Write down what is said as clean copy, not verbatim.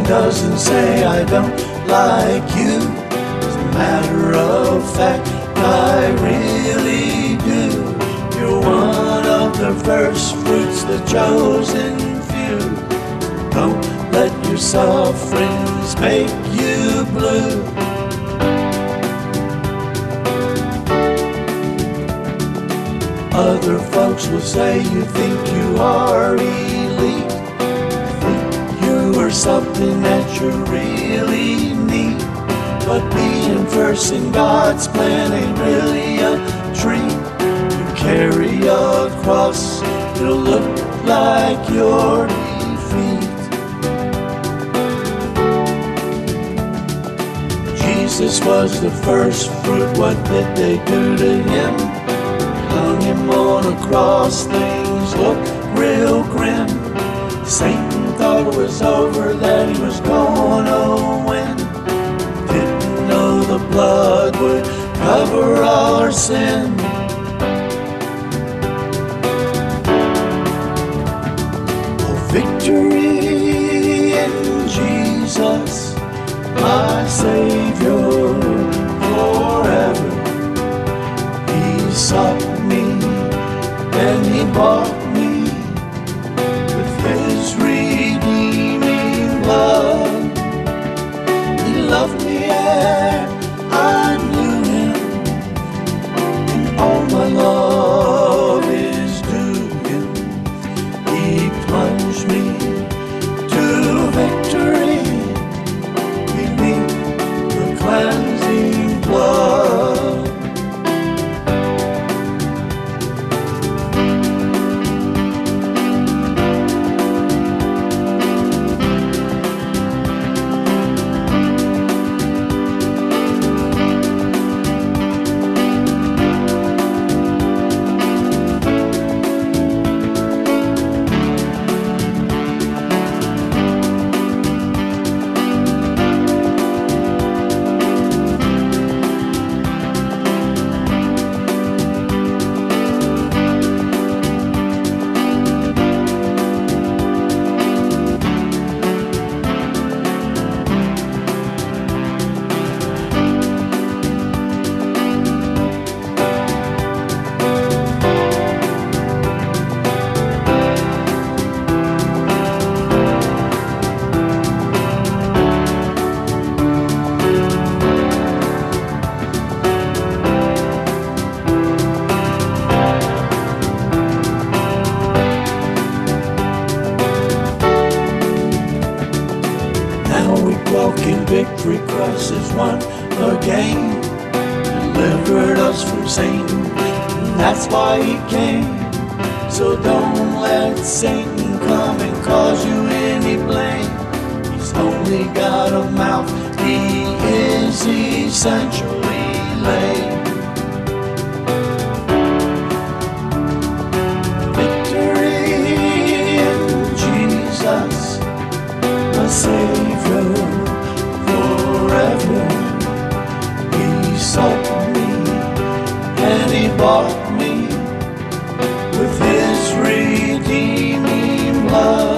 doesn't say I don't like you. As a matter of fact, I really do. You're one of the first fruits, the chosen few. Don't let your sufferings make you blue. Other folks will say you think you are elite, you are something that you really need. But being first in God's plan ain't really a treat. You carry a cross, it'll look like your defeat. Jesus was the first fruit, what did they do to him? Hung him on a cross, things looked real grim. Satan thought it was over, that he was gonna win. Didn't know the blood would cover all our sin. Oh, victory in Jesus, my Savior forever. He sought me and he bought me with his redeeming blood. He loved me ere I knew him, and all my love is due him. He plunged me to victory beneath the cleansing blood. Walk in victory, Christ has won again. Delivered us from Satan, and that's why he came. So don't let Satan come and cause you any blame. He's only got a mouth, he is essentially lame. Victory in Jesus, my Savior forever. He sought me and he bought me with his redeeming blood.